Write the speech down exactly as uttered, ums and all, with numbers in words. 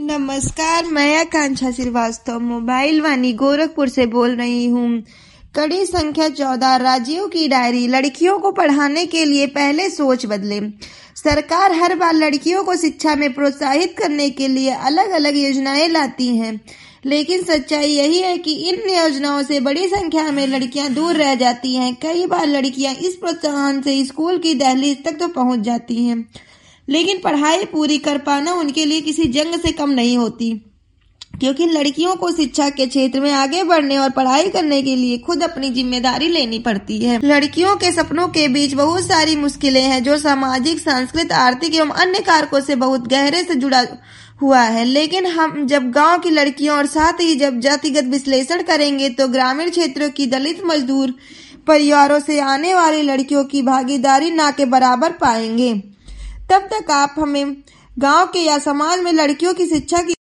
नमस्कार, मैं आकांक्षा श्रीवास्तव मोबाइल वाणी गोरखपुर से बोल रही हूँ। कड़ी संख्या चौदह, राज्यों की डायरी। लड़कियों को पढ़ाने के लिए पहले सोच बदले। सरकार हर बार लड़कियों को शिक्षा में प्रोत्साहित करने के लिए अलग अलग योजनाएं लाती है, लेकिन सच्चाई यही है कि इन योजनाओं से बड़ी संख्या में लड़कियां दूर रह जाती हैं। कई बार लड़कियां इस प्रोत्साहन से स्कूल की दहलीज तक तो पहुंच जाती हैं, लेकिन पढ़ाई पूरी कर पाना उनके लिए किसी जंग से कम नहीं होती, क्योंकि लड़कियों को शिक्षा के क्षेत्र में आगे बढ़ने और पढ़ाई करने के लिए खुद अपनी जिम्मेदारी लेनी पड़ती है। लड़कियों के सपनों के बीच बहुत सारी मुश्किलें हैं, जो सामाजिक, सांस्कृतिक, आर्थिक एवं अन्य कारकों से बहुत गहरे से जुड़ा हुआ है। लेकिन हम जब गांव की लड़कियों और साथ ही जब जातिगत विश्लेषण करेंगे तो ग्रामीण क्षेत्रों की दलित मजदूर परिवारों से आने वाली लड़कियों की भागीदारी ना के बराबर पाएंगे। तब तक आप हमें गांव के या समाज में लड़कियों की शिक्षा की